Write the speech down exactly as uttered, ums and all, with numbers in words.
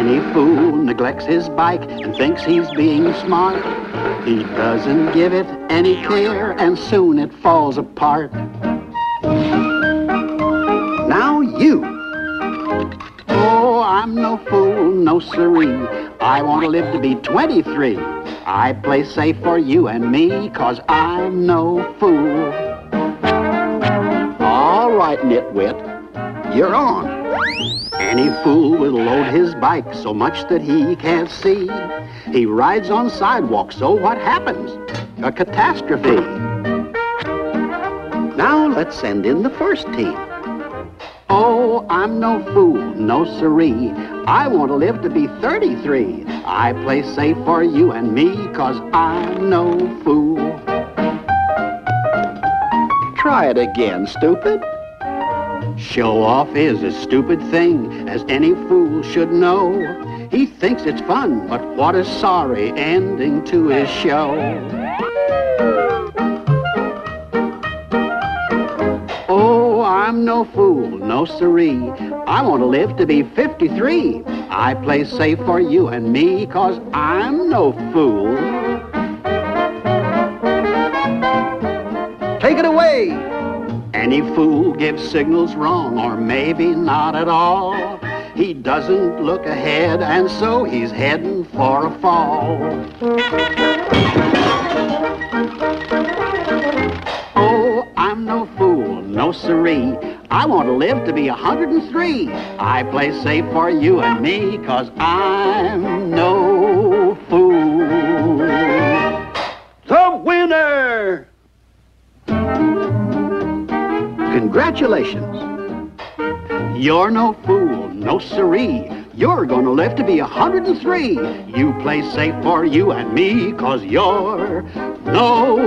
Any fool neglects his bike and thinks he's being smart. He doesn't give it any care, and soon it falls apart. Now you. Oh, I'm no fool, no siree. I want to live to be twenty-three. I play safe for you and me, 'cause I'm no fool. All right, nitwit, you're on. Any fool will load his bike so much that he can't see. He rides on sidewalks, so what happens? A catastrophe. Now let's send in the first team. Oh, I'm no fool, no siree. I want to live to be thirty-three. I play safe for you and me, 'cause I'm no fool. Try it again, stupid. Show off is a stupid thing, as any fool should know. He thinks it's fun, but what a sorry ending to his show. Oh, I'm no fool, no siree. I want to live to be fifty-three. I play safe for you and me, 'cause I'm no fool. Take it away. Any fool gives signals wrong, or maybe not at all. He doesn't look ahead, and so he's heading for a fall. Oh, I'm no fool, no siree. I want to live to be a hundred and three. I play safe for you and me, 'cause I'm no fool. The winner! Congratulations. You're no fool, no siree. You're gonna live to be a hundred and three. You play safe for you and me, 'cause you're no